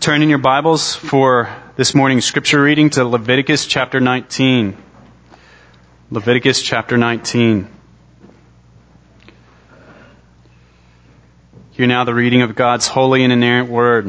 Turn in your Bibles for this morning's scripture reading to Leviticus chapter 19. Leviticus chapter 19. Hear now the reading of God's holy and inerrant word.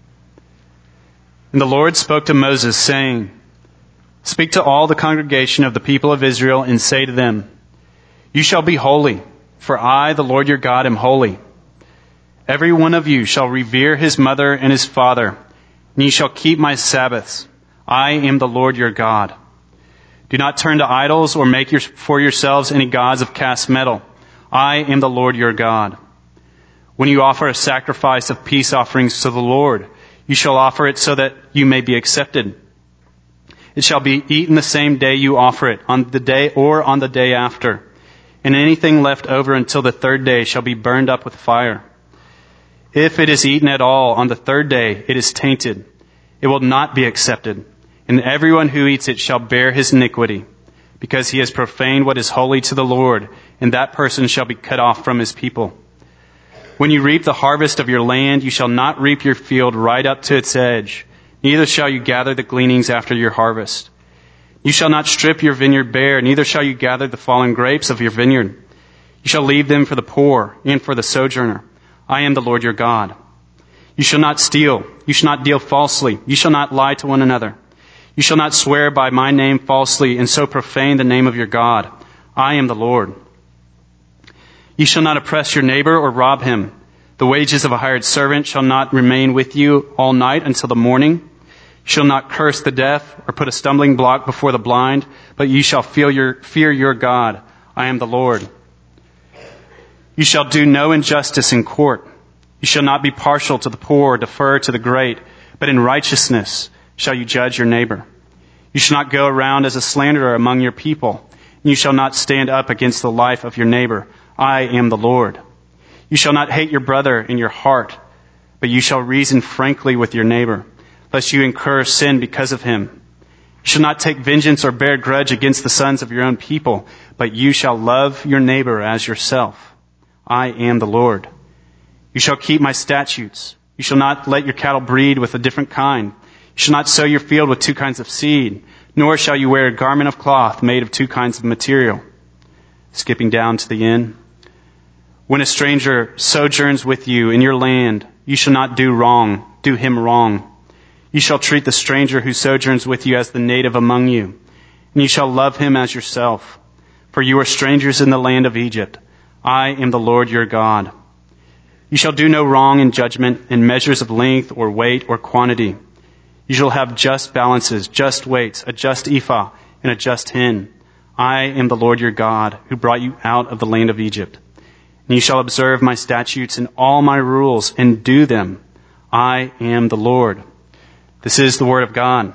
And the Lord spoke to Moses, saying, Speak to all the congregation of the people of Israel and say to them, You shall be holy, for I, the Lord your God, am holy. Every one of you shall revere his mother and his father, and ye shall keep my Sabbaths. I am the Lord your God. Do not turn to idols or make for yourselves any gods of cast metal. I am the Lord your God. When you offer a sacrifice of peace offerings to the Lord, you shall offer it so that you may be accepted. It shall be eaten the same day you offer it, on the day or on the day after. And anything left over until the third day shall be burned up with fire. If it is eaten at all on the third day, it is tainted. It will not be accepted. And everyone who eats it shall bear his iniquity, because he has profaned what is holy to the Lord, and that person shall be cut off from his people. When you reap the harvest of your land, you shall not reap your field right up to its edge, neither shall you gather the gleanings after your harvest. You shall not strip your vineyard bare, neither shall you gather the fallen grapes of your vineyard. You shall leave them for the poor and for the sojourner. I am the Lord your God. You shall not steal. You shall not deal falsely. You shall not lie to one another. You shall not swear by my name falsely and so profane the name of your God. I am the Lord. You shall not oppress your neighbor or rob him. The wages of a hired servant shall not remain with you all night until the morning. You shall not curse the deaf or put a stumbling block before the blind, but you shall fear your God. I am the Lord. You shall do no injustice in court. You shall not be partial to the poor or defer to the great, but in righteousness shall you judge your neighbor. You shall not go around as a slanderer among your people. You shall not stand up against the life of your neighbor. I am the Lord. You shall not hate your brother in your heart, but you shall reason frankly with your neighbor, lest you incur sin because of him. You shall not take vengeance or bear grudge against the sons of your own people, but you shall love your neighbor as yourself. I am the Lord. You shall keep my statutes. You shall not let your cattle breed with a different kind. You shall not sow your field with two kinds of seed, nor shall you wear a garment of cloth made of two kinds of material. Skipping down to the end. When a stranger sojourns with you in your land, you shall not do him wrong. You shall treat the stranger who sojourns with you as the native among you, and you shall love him as yourself. For you are strangers in the land of Egypt. I am the Lord your God. You shall do no wrong in judgment, in measures of length or weight or quantity. You shall have just balances, just weights, a just ephah, and a just hin. I am the Lord your God, who brought you out of the land of Egypt. And you shall observe my statutes and all my rules, and do them. I am the Lord. This is the word of God.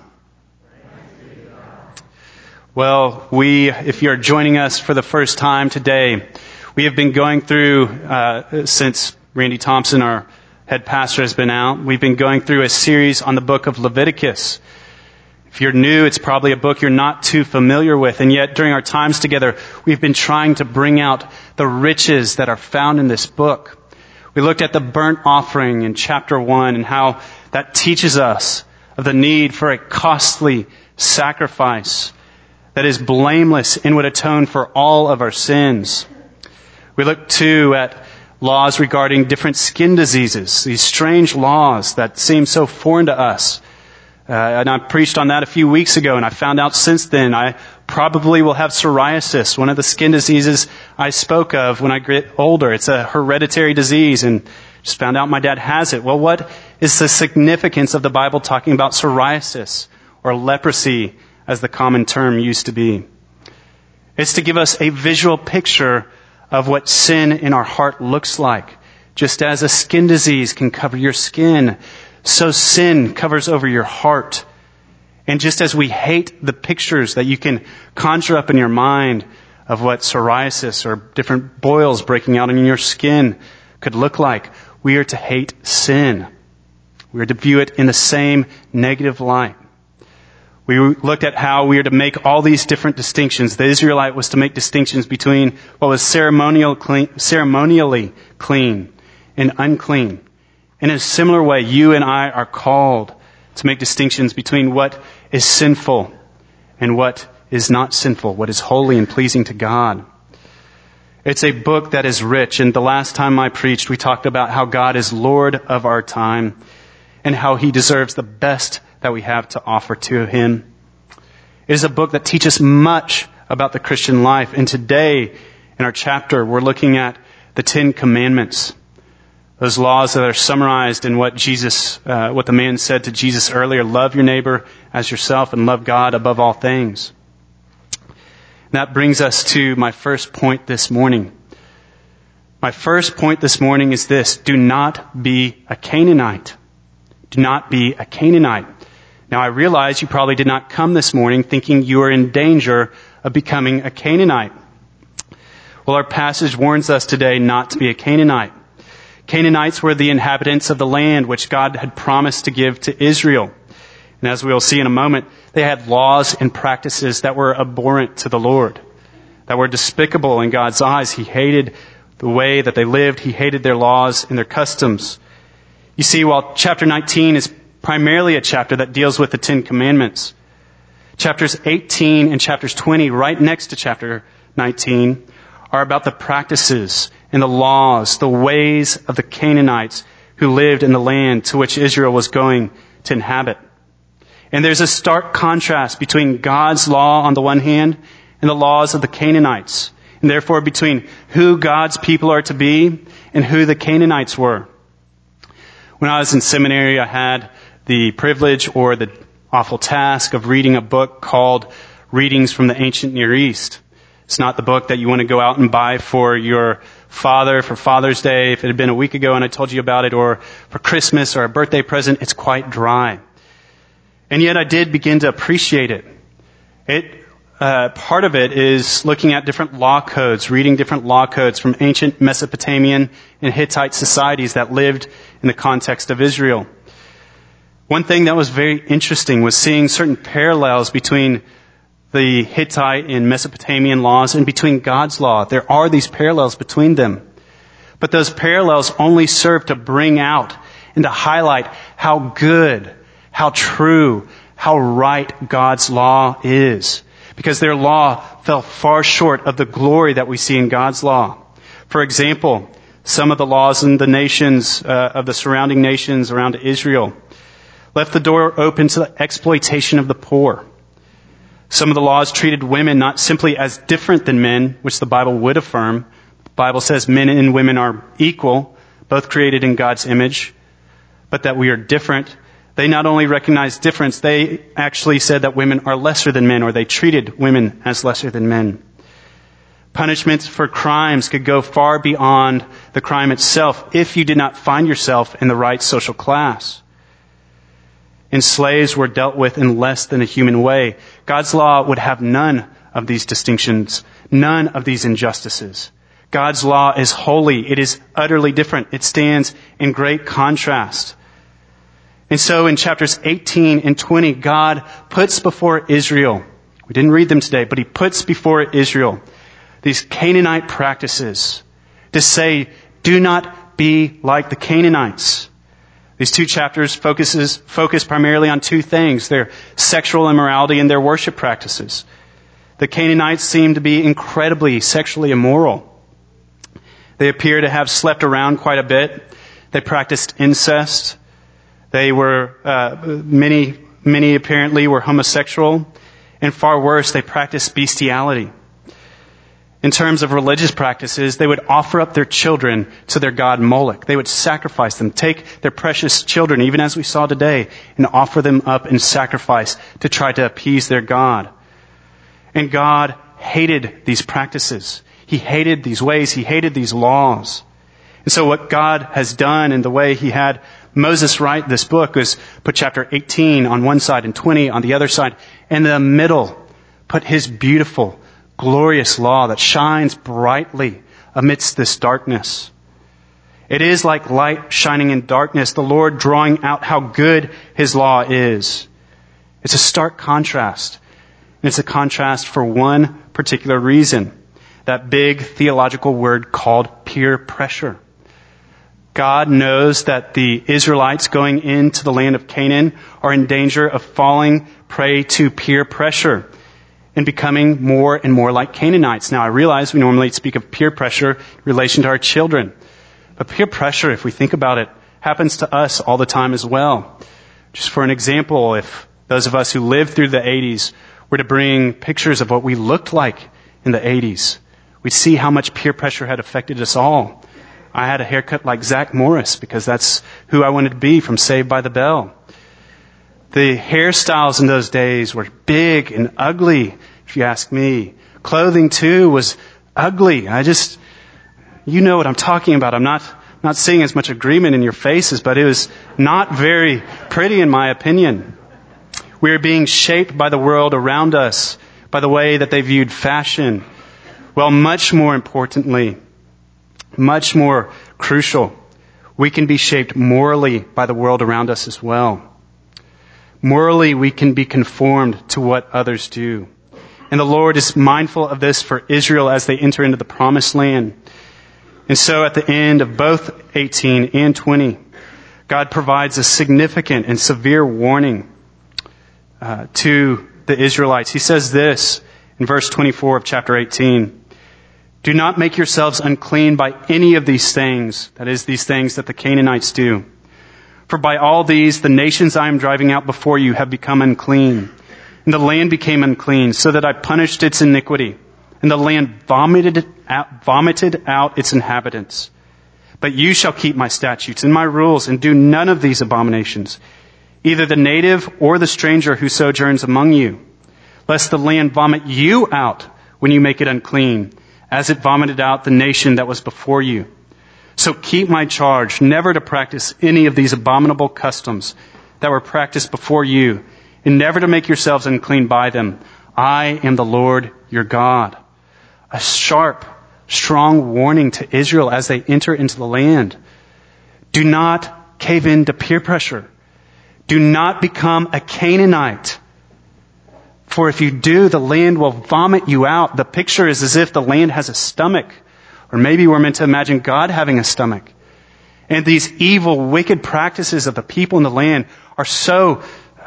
Well, if you're joining us for the first time today, we have been going through, since Randy Thompson, our head pastor, has been out, we've been going through a series on the book of Leviticus. If you're new, it's probably a book you're not too familiar with, and yet during our times together, we've been trying to bring out the riches that are found in this book. We looked at the burnt offering in chapter 1 and how that teaches us of the need for a costly sacrifice that is blameless and would atone for all of our sins. We look too at laws regarding different skin diseases, these strange laws that seem so foreign to us. And I preached on that a few weeks ago, and I found out since then I probably will have psoriasis, one of the skin diseases I spoke of when I get older. It's a hereditary disease, and just found out my dad has it. Well, what is the significance of the Bible talking about psoriasis, or leprosy, as the common term used to be? It's to give us a visual picture of what sin in our heart looks like. Just as a skin disease can cover your skin, so sin covers over your heart. And just as we hate the pictures that you can conjure up in your mind of what psoriasis or different boils breaking out in your skin could look like, we are to hate sin. We are to view it in the same negative light. We looked at how we are to make all these different distinctions. The Israelite was to make distinctions between what was ceremonially clean and unclean. In a similar way, you and I are called to make distinctions between what is sinful and what is not sinful, what is holy and pleasing to God. It's a book that is rich, and the last time I preached, we talked about how God is Lord of our time and how He deserves the best that we have to offer to Him. It is a book that teaches much about the Christian life, and today in our chapter, we're looking at the 10 Commandments. Those laws that are summarized in what the man said to Jesus earlier, love your neighbor as yourself and love God above all things. And that brings us to my first point this morning. My first point this morning is this: do not be a Canaanite. Do not be a Canaanite. Now I realize you probably did not come this morning thinking you are in danger of becoming a Canaanite. Well, our passage warns us today not to be a Canaanite. Canaanites were the inhabitants of the land which God had promised to give to Israel. And as we will see in a moment, they had laws and practices that were abhorrent to the Lord, that were despicable in God's eyes. He hated the way that they lived. He hated their laws and their customs. You see, while chapter 19 is primarily a chapter that deals with the 10 Commandments, chapters 18 and chapters 20, right next to chapter 19, are about the practices and the laws, the ways of the Canaanites who lived in the land to which Israel was going to inhabit. And there's a stark contrast between God's law on the one hand and the laws of the Canaanites, and therefore between who God's people are to be and who the Canaanites were. When I was in seminary, I had the privilege or the awful task of reading a book called Readings from the Ancient Near East. It's not the book that you want to go out and buy for your father for Father's Day, if it had been a week ago and I told you about it, or for Christmas or a birthday present. It's quite dry. And yet I did begin to appreciate it. Part of it is looking at different law codes, reading different law codes from ancient Mesopotamian and Hittite societies that lived in the context of Israel. One thing that was very interesting was seeing certain parallels between the Hittite and Mesopotamian laws and between God's law. There are these parallels between them. But those parallels only serve to bring out and to highlight how good, how true, how right God's law is. Because their law fell far short of the glory that we see in God's law. For example, some of the laws in the nations, of the surrounding nations around Israel, left the door open to the exploitation of the poor. Some of the laws treated women not simply as different than men, which the Bible would affirm. The Bible says men and women are equal, both created in God's image, but that we are different. They not only recognized difference, they actually said that women are lesser than men, or they treated women as lesser than men. Punishments for crimes could go far beyond the crime itself if you did not find yourself in the right social class. And slaves were dealt with in less than a human way. God's law would have none of these distinctions, none of these injustices. God's law is holy. It is utterly different. It stands in great contrast. And so in chapters 18 and 20, God puts before Israel, we didn't read them today, but He puts before Israel these Canaanite practices to say, do not be like the Canaanites. These two chapters focus primarily on two things: their sexual immorality and their worship practices. The Canaanites seem to be incredibly sexually immoral. They appear to have slept around quite a bit. They practiced incest. They were, many apparently were homosexual. And far worse, they practiced bestiality. In terms of religious practices, they would offer up their children to their god Moloch. They would sacrifice them, take their precious children, even as we saw today, and offer them up in sacrifice to try to appease their god. And God hated these practices. He hated these ways. He hated these laws. And so what God has done, and the way He had Moses write this book, is put chapter 18 on one side and 20 on the other side. And in the middle, put His beautiful, glorious law that shines brightly amidst this darkness. It is like light shining in darkness, the Lord drawing out how good His law is. It's a stark contrast. And it's a contrast for one particular reason. That big theological word called peer pressure. God knows that the Israelites going into the land of Canaan are in danger of falling prey to peer pressure and becoming more and more like Canaanites. Now, I realize we normally speak of peer pressure in relation to our children. But peer pressure, if we think about it, happens to us all the time as well. Just for an example, if those of us who lived through the 80s were to bring pictures of what we looked like in the 80s, we'd see how much peer pressure had affected us all. I had a haircut like Zach Morris because that's who I wanted to be from Saved by the Bell. The hairstyles in those days were big and ugly, if you ask me. Clothing, too, was ugly. You know what I'm talking about. I'm not seeing as much agreement in your faces, but it was not very pretty in my opinion. We are being shaped by the world around us, by the way that they viewed fashion. Well, much more importantly, much more crucial, we can be shaped morally by the world around us as well. Morally, we can be conformed to what others do. And the Lord is mindful of this for Israel as they enter into the promised land. And so at the end of both 18 and 20, God provides a significant and severe warning to the Israelites. He says this in verse 24 of chapter 18. Do not make yourselves unclean by any of these things, that is, these things that the Canaanites do. For by all these, the nations I am driving out before you have become unclean. And the land became unclean, so that I punished its iniquity. And the land vomited out its inhabitants. But you shall keep my statutes and my rules, and do none of these abominations, either the native or the stranger who sojourns among you, lest the land vomit you out when you make it unclean, as it vomited out the nation that was before you. So keep my charge, never to practice any of these abominable customs that were practiced before you, and never to make yourselves unclean by them. I am the Lord your God. A sharp, strong warning to Israel as they enter into the land. Do not cave in to peer pressure. Do not become a Canaanite. For if you do, the land will vomit you out. The picture is as if the land has a stomach. Or maybe we're meant to imagine God having a stomach. And these evil, wicked practices of the people in the land are so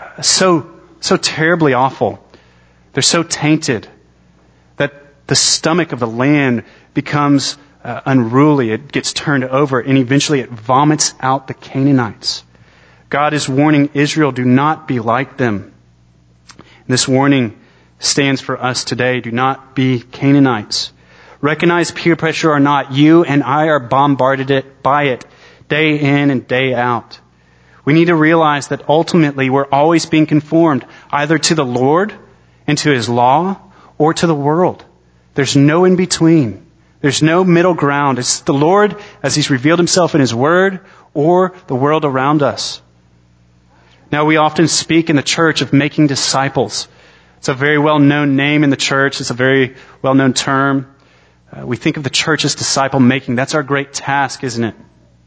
terribly awful. They're so tainted that the stomach of the land becomes unruly. It gets turned over, and eventually it vomits out the Canaanites. God is warning Israel, do not be like them. This warning stands for us today. Do not be Canaanites. Recognize peer pressure or not, you and I are bombarded by it day in and day out. We need to realize that ultimately we're always being conformed either to the Lord and to His law or to the world. There's no in between. There's no middle ground. It's the Lord as He's revealed Himself in His Word or the world around us. Now, we often speak in the church of making disciples. It's a very well-known name in the church. It's a very well-known term. We think of the church as disciple making. That's our great task, isn't it?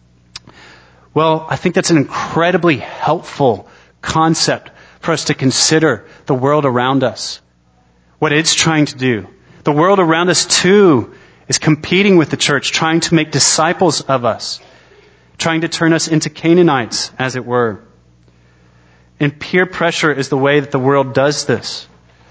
Well, I think that's an incredibly helpful concept for us to consider the world around us. What it's trying to do. The world around us, too, is competing with the church, trying to make disciples of us. Trying to turn us into Canaanites, as it were. And peer pressure is the way that the world does this.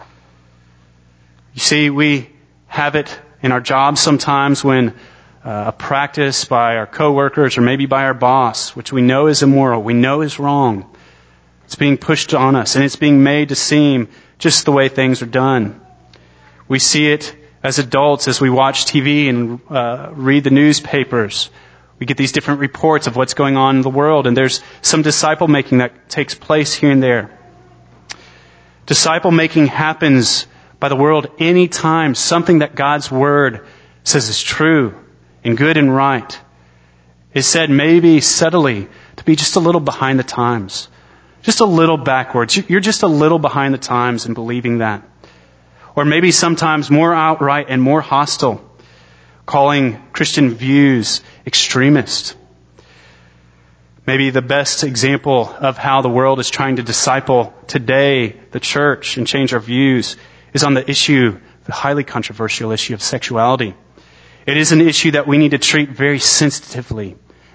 You see, we have it in our jobs sometimes when a practice by our coworkers or maybe by our boss, which we know is immoral, we know is wrong. It's being pushed on us, and it's being made to seem just the way things are done. We see it as adults as we watch TV and read the newspapers. We get these different reports of what's going on in the world, and there's some disciple making that takes place here and there. Disciple making happens by the world anytime something that God's Word says is true and good and right is said maybe subtly to be just a little behind the times, just a little backwards. You're just a little behind the times in believing that. Or maybe sometimes more outright and more hostile, calling Christian views extremist. Maybe the best example of how the world is trying to disciple today, the church, and change our views is on the issue, the highly controversial issue of sexuality. It is an issue that we need to treat very sensitively,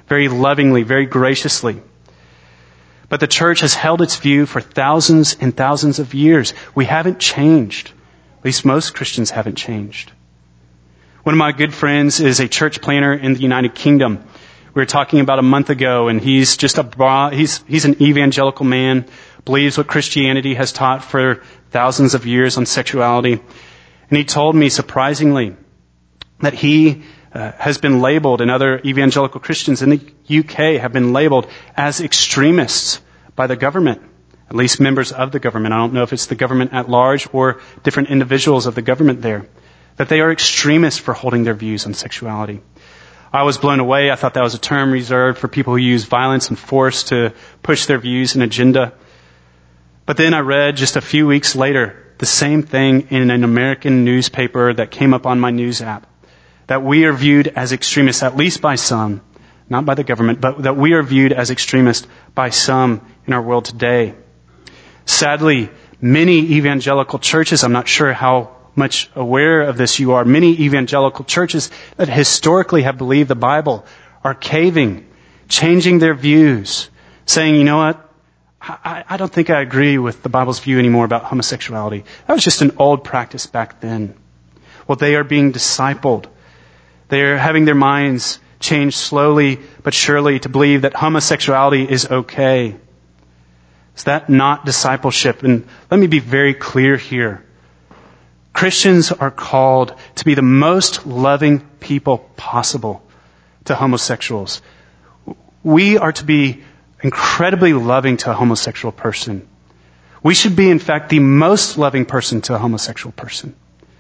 very lovingly, very graciously. But the church has held its view for thousands and thousands of years. We haven't changed. At least most Christians haven't changed. One of my good friends is a church planner in the United Kingdom. We were talking about a month ago, and he's just he's an evangelical man, believes what Christianity has taught for thousands of years on sexuality. And he told me, surprisingly, that he has been labeled, and other evangelical Christians in the UK have been labeled as extremists by the government, at least members of the government. I don't know if it's the government at large or different individuals of the government there, that they are extremists for holding their views on sexuality. I was blown away. I thought that was a term reserved for people who use violence and force to push their views and agenda. But then I read just a few weeks later the same thing in an American newspaper that came up on my news app, that we are viewed as extremists, at least by some, not by the government, but that we are viewed as extremists by some in our world today. Sadly, many evangelical churches, I'm not sure how much aware of this you are, many evangelical churches that historically have believed the Bible are caving, changing their views, saying, you know what, I don't think I agree with the Bible's view anymore about homosexuality. That was just an old practice back then. Well, they are being discipled. They are having their minds changed slowly but surely to believe that homosexuality is okay. Is that not discipleship? And let me be very clear here. Christians are called to be the most loving people possible to homosexuals. We are to be incredibly loving to a homosexual person. We should be, in fact, the most loving person to a homosexual person.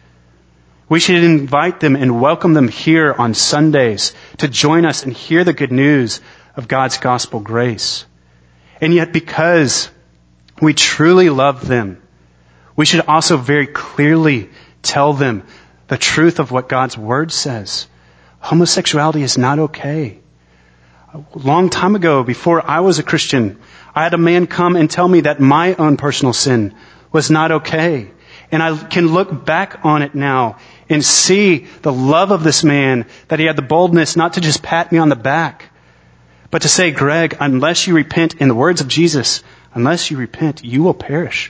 We should invite them and welcome them here on Sundays to join us and hear the good news of God's gospel grace. And yet, because we truly love them, we should also very clearly tell them the truth of what God's Word says. Homosexuality is not okay. A long time ago, before I was a Christian, I had a man come and tell me that my own personal sin was not okay. And I can look back on it now and see the love of this man, that he had the boldness not to just pat me on the back, but to say, Greg, unless you repent, in the words of Jesus, unless you repent, you will perish.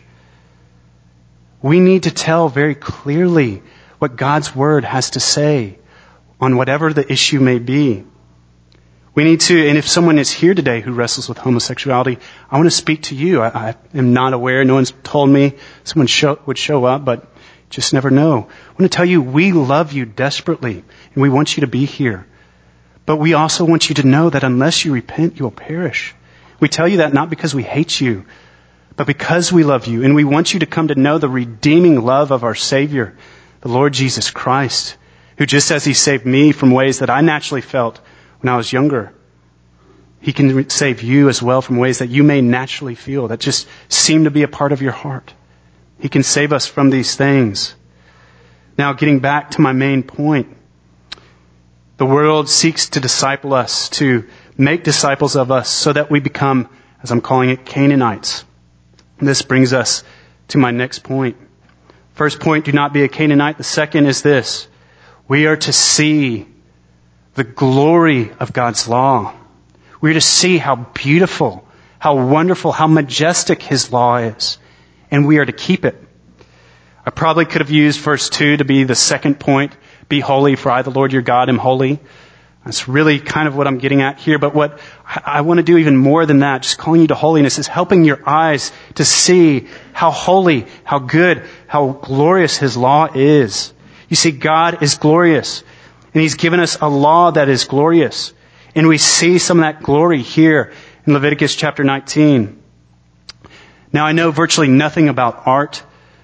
We need to tell very clearly what God's Word has to say on whatever the issue may be. We need to, and if someone is here today who wrestles with homosexuality, I want to speak to you. I am not aware. No one's told me someone would show up, but just never know. I want to tell you, we love you desperately, and we want you to be here. But we also want you to know that unless you repent, you will perish. We tell you that not because we hate you, but because we love you, and we want you to come to know the redeeming love of our Savior, the Lord Jesus Christ, who just as He saved me from ways that I naturally felt when I was younger, He can save you as well from ways that you may naturally feel, that just seem to be a part of your heart. He can save us from these things. Now, getting back to my main point, the world seeks to disciple us, to make disciples of us so that we become, as I'm calling it, Canaanites. And this brings us to my next point. First point, do not be a Canaanite. The second is this: we are to see the glory of God's law. We're to see how beautiful, how wonderful, how majestic His law is. And we are to keep it. I probably could have used verse 2 to be the second point. Be holy, for I, the Lord your God, am holy. That's really kind of what I'm getting at here. But what I want to do even more than that, just calling you to holiness, is helping your eyes to see how holy, how good, how glorious His law is. You see, God is glorious. And He's given us a law that is glorious. And we see some of that glory here in Leviticus chapter 19. Now, I know virtually nothing about art.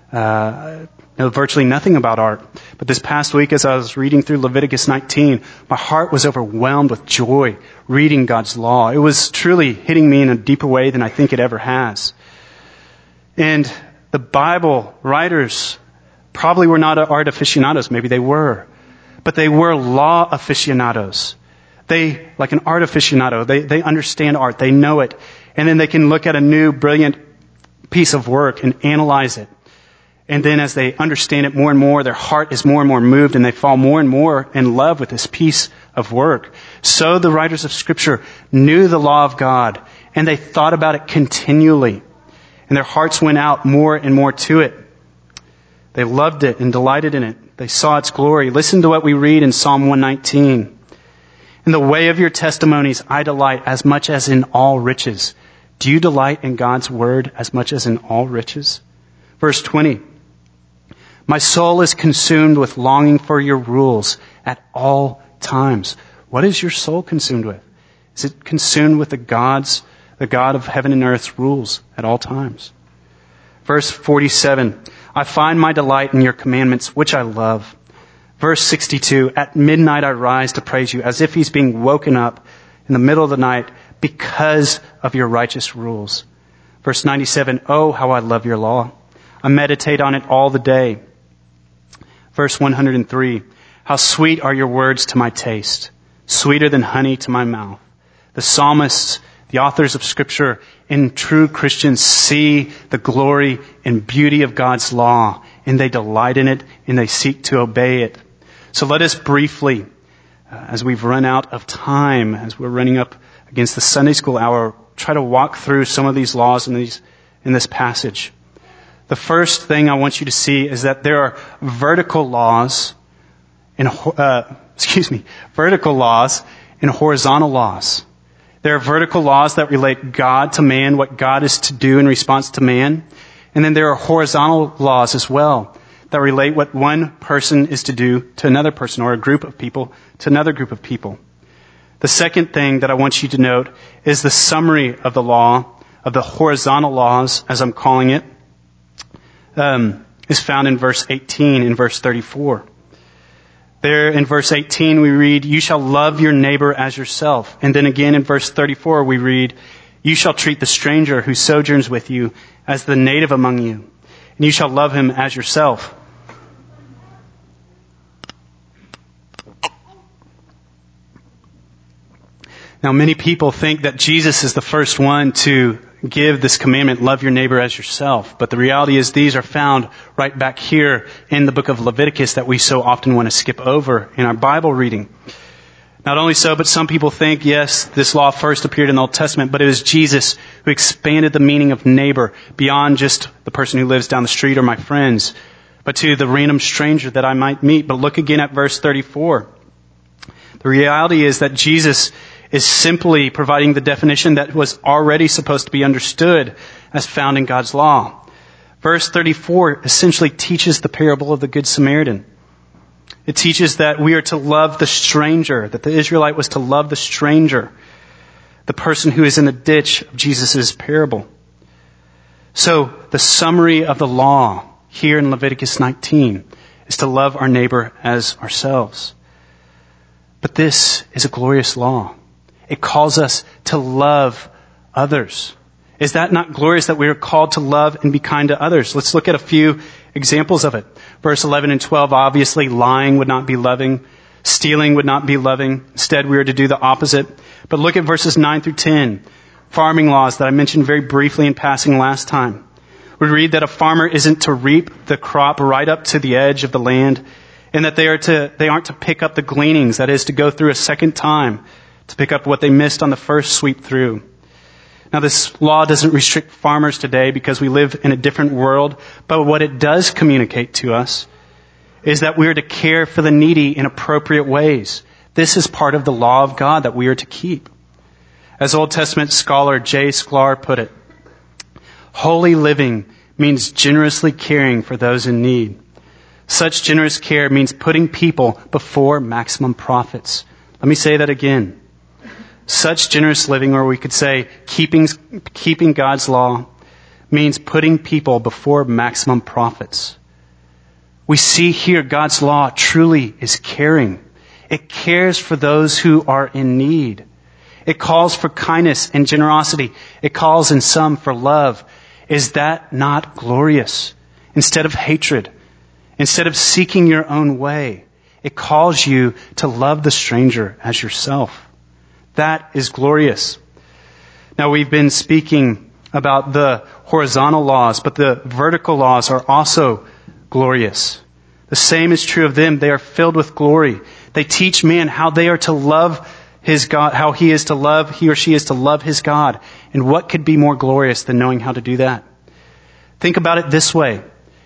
But this past week, as I was reading through Leviticus 19, my heart was overwhelmed with joy reading God's law. It was truly hitting me in a deeper way than I think it ever has. And the Bible writers probably were not art aficionados. Maybe they were. But they were law aficionados. They, like an art aficionado, they understand art. They know it. And then they can look at a new, brilliant piece of work and analyze it. And then as they understand it more and more, their heart is more and more moved, and they fall more and more in love with this piece of work. So the writers of Scripture knew the law of God, and they thought about it continually. And their hearts went out more and more to it. They loved it and delighted in it. They saw its glory. Listen to what we read in Psalm 119. In the way of your testimonies I delight as much as in all riches. Do you delight in God's word as much as in all riches? Verse 20. My soul is consumed with longing for your rules at all times. What is your soul consumed with? Is it consumed with the God of heaven and earth's rules at all times? Verse 47. I find my delight in your commandments, which I love. Verse 62. At midnight I rise to praise you, as if he's being woken up in the middle of the night because of your righteous rules. Verse 97. Oh, how I love your law. I meditate on it all the day. Verse 103, how sweet are your words to my taste, sweeter than honey to my mouth. The psalmists, the authors of Scripture, and true Christians see the glory and beauty of God's law, and they delight in it, and they seek to obey it. So let us briefly, as we've run out of time, as we're running up against the Sunday school hour, try to walk through some of these laws in this passage. The first thing I want you to see is that there are vertical laws and horizontal laws. There are vertical laws that relate God to man, what God is to do in response to man. And then there are horizontal laws as well that relate what one person is to do to another person, or a group of people to another group of people. The second thing that I want you to note is the summary of the law, of the horizontal laws, as I'm calling it, is found in verse 18 and verse 34. There in verse 18 we read, you shall love your neighbor as yourself. And then again in verse 34 we read, you shall treat the stranger who sojourns with you as the native among you, and you shall love him as yourself. Now many people think that Jesus is the first one to give this commandment, love your neighbor as yourself. But the reality is these are found right back here in the book of Leviticus that we so often want to skip over in our Bible reading. Not only so, but some people think, yes, this law first appeared in the Old Testament, but it was Jesus who expanded the meaning of neighbor beyond just the person who lives down the street or my friends, but to the random stranger that I might meet. But look again at verse 34. The reality is that Jesus is simply providing the definition that was already supposed to be understood as found in God's law. Verse 34 essentially teaches the parable of the Good Samaritan. It teaches that we are to love the stranger, that the Israelite was to love the stranger, the person who is in the ditch of Jesus' parable. So the summary of the law here in Leviticus 19 is to love our neighbor as ourselves. But this is a glorious law. It calls us to love others. Is that not glorious that we are called to love and be kind to others? Let's look at a few examples of it. Verse 11 and 12, obviously lying would not be loving. Stealing would not be loving. Instead, we are to do the opposite. But look at verses 9 through 10. Farming laws that I mentioned very briefly in passing last time. We read that a farmer isn't to reap the crop right up to the edge of the land, and that they aren't to pick up the gleanings, that is, to go through a second time to pick up what they missed on the first sweep through. Now, this law doesn't restrict farmers today because we live in a different world, but what it does communicate to us is that we are to care for the needy in appropriate ways. This is part of the law of God that we are to keep. As Old Testament scholar J. Sklar put it, holy living means generously caring for those in need. Such generous care means putting people before maximum profits. Let me say that again. Such generous living, or we could say keeping God's law, means putting people before maximum profits. We see here God's law truly is caring. It cares for those who are in need. It calls for kindness and generosity. It calls in some for love. Is that not glorious? Instead of hatred, instead of seeking your own way, it calls you to love the stranger as yourself. That is glorious. Now, we've been speaking about the horizontal laws, but the vertical laws are also glorious. The same is true of them. They are filled with glory. They teach man how they are to love his God, how he or she is to love his God. And what could be more glorious than knowing how to do that? Think about it this way.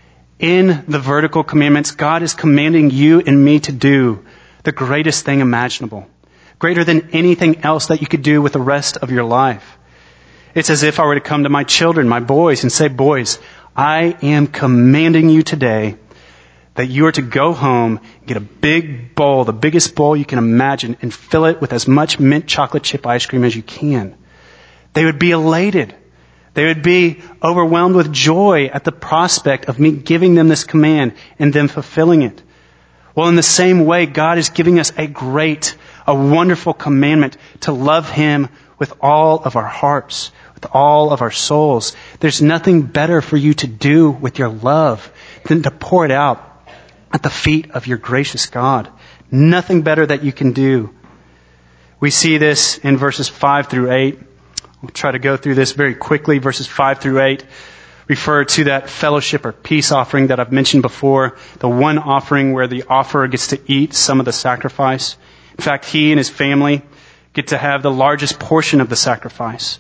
In the vertical commandments, God is commanding you and me to do the greatest thing imaginable. Greater than anything else that you could do with the rest of your life. It's as if I were to come to my children, my boys, and say, boys, I am commanding you today that you are to go home, get a big bowl, the biggest bowl you can imagine, and fill it with as much mint chocolate chip ice cream as you can. They would be elated. They would be overwhelmed with joy at the prospect of me giving them this command and them fulfilling it. Well, in the same way, God is giving us a wonderful commandment to love Him with all of our hearts, with all of our souls. There's nothing better for you to do with your love than to pour it out at the feet of your gracious God. Nothing better that you can do. We see this in verses 5 through 8. We'll try to go through this very quickly. Verses 5 through 8 refer to that fellowship or peace offering that I've mentioned before. The one offering where the offerer gets to eat some of the sacrifice. In fact, he and his family get to have the largest portion of the sacrifice.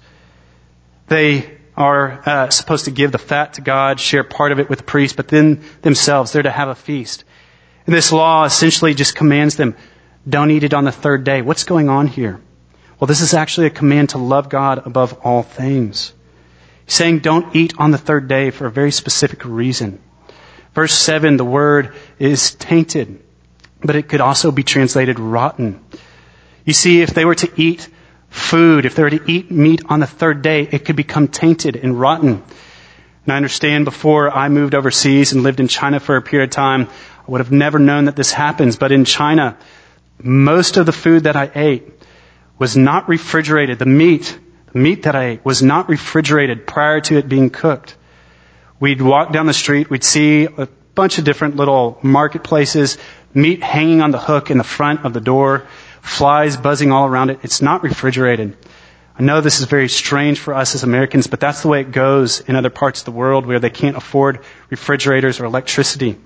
They are supposed to give the fat to God, share part of it with the priest, but then themselves, they're to have a feast. And this law essentially just commands them, don't eat it on the third day. What's going on here? Well, this is actually a command to love God above all things. He's saying don't eat on the third day for a very specific reason. Verse 7, the word is tainted, but it could also be translated rotten. You see, if they were to eat food, if they were to eat meat on the third day, it could become tainted and rotten. And I understand before I moved overseas and lived in China for a period of time, I would have never known that this happens. But in China, most of the food that I ate was not refrigerated. The meat that I ate was not refrigerated prior to it being cooked. We'd walk down the street, we'd see a bunch of different little marketplaces, meat hanging on the hook in the front of the door, flies buzzing all around it. It's not refrigerated. I know this is very strange for us as Americans, but that's the way it goes in other parts of the world where they can't afford refrigerators or electricity.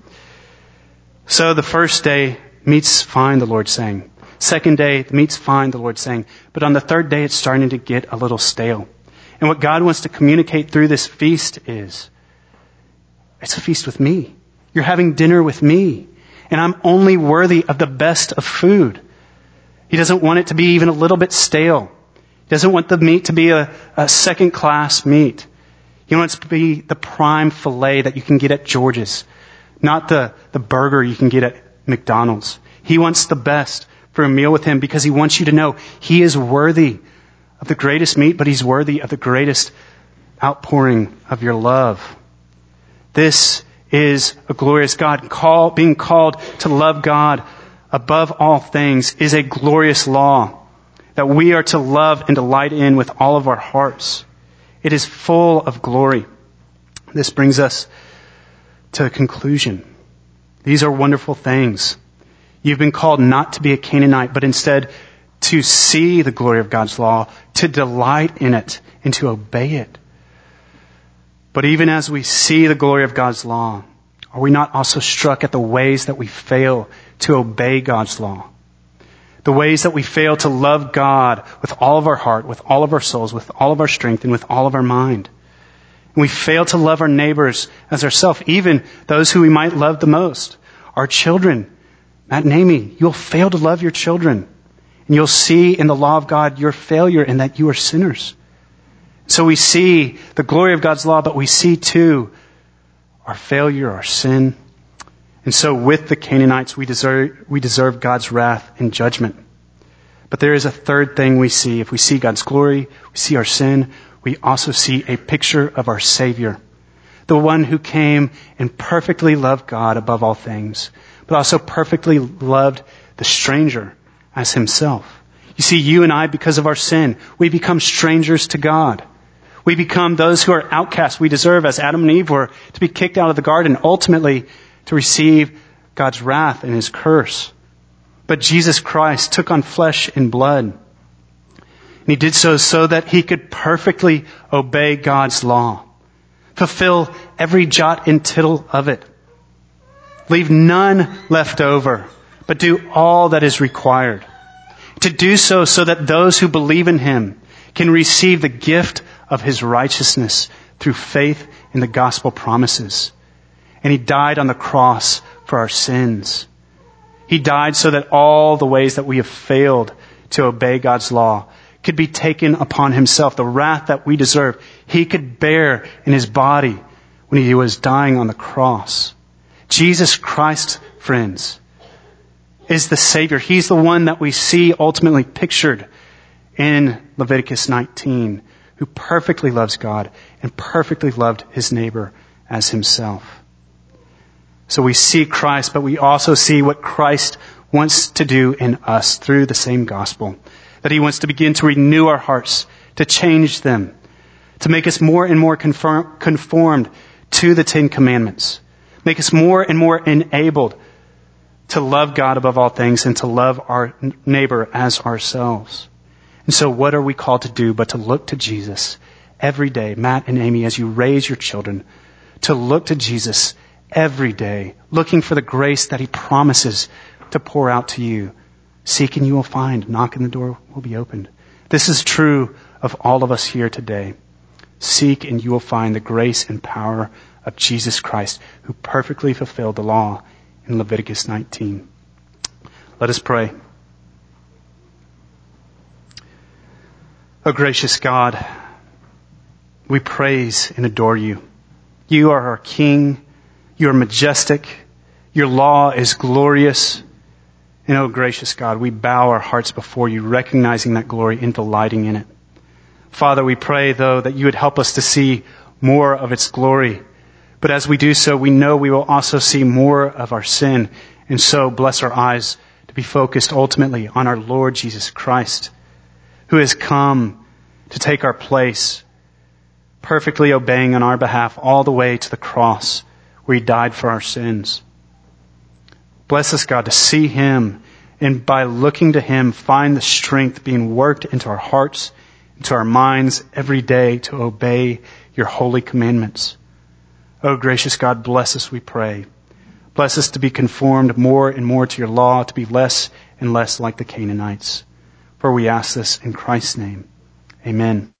So the first day, meat's fine, the Lord's saying. Second day, the meat's fine, the Lord's saying. But on the third day, it's starting to get a little stale. And what God wants to communicate through this feast is, it's a feast with me. You're having dinner with me. And I'm only worthy of the best of food. He doesn't want it to be even a little bit stale. He doesn't want the meat to be a second-class meat. He wants it to be the prime filet that you can get at George's, not the burger you can get at McDonald's. He wants the best for a meal with Him because He wants you to know He is worthy of the greatest meat, but He's worthy of the greatest outpouring of your love. This is a glorious God. Being called to love God above all things is a glorious law that we are to love and delight in with all of our hearts. It is full of glory. This brings us to a conclusion. These are wonderful things. You've been called not to be a Canaanite, but instead to see the glory of God's law, to delight in it, and to obey it. But even as we see the glory of God's law, are we not also struck at the ways that we fail to obey God's law? The ways that we fail to love God with all of our heart, with all of our souls, with all of our strength, and with all of our mind. And we fail to love our neighbors as ourselves, even those who we might love the most, our children. Matt and Amy, you'll fail to love your children. And you'll see in the law of God your failure and that you are sinners. So we see the glory of God's law, but we see too our failure, our sin. And so with the Canaanites, we deserve God's wrath and judgment. But there is a third thing we see. If we see God's glory, we see our sin, we also see a picture of our Savior. The one who came and perfectly loved God above all things, but also perfectly loved the stranger as Himself. You see, you and I, because of our sin, we become strangers to God. We become those who are outcasts. We deserve, as Adam and Eve were, to be kicked out of the garden, ultimately to receive God's wrath and His curse. But Jesus Christ took on flesh and blood. And He did so that He could perfectly obey God's law, fulfill every jot and tittle of it, leave none left over but do all that is required. To do so that those who believe in him can receive the gift of his righteousness through faith in the gospel promises. And he died on the cross for our sins. He died so that all the ways that we have failed to obey God's law could be taken upon himself. The wrath that we deserve, he could bear in his body when he was dying on the cross. Jesus Christ, friends, is the Savior. He's the one that we see ultimately pictured in Leviticus 19, who perfectly loves God and perfectly loved his neighbor as himself. So we see Christ, but we also see what Christ wants to do in us through the same gospel. That he wants to begin to renew our hearts, to change them, to make us more and more conformed to the Ten Commandments. Make us more and more enabled to love God above all things and to love our neighbor as ourselves. And so what are we called to do but to look to Jesus every day? Matt and Amy, as you raise your children, to look to Jesus every day, looking for the grace that he promises to pour out to you. Seek and you will find. Knock and the door will be opened. This is true of all of us here today. Seek and you will find the grace and power of Jesus Christ, who perfectly fulfilled the law in Leviticus 19. Let us pray. O gracious God, we praise and adore you. You are our King. You are majestic. Your law is glorious. And oh gracious God, we bow our hearts before you, recognizing that glory and delighting in it. Father, we pray, though, that you would help us to see more of its glory. But as we do so, we know we will also see more of our sin. And so bless our eyes to be focused ultimately on our Lord Jesus Christ, who has come to take our place, perfectly obeying on our behalf all the way to the cross, where he died for our sins. Bless us, God, to see him, and by looking to him, find the strength being worked into our hearts, into our minds every day to obey your holy commandments. Oh, gracious God, bless us, we pray. Bless us to be conformed more and more to your law, to be less and less like the Canaanites. For we ask this in Christ's name. Amen.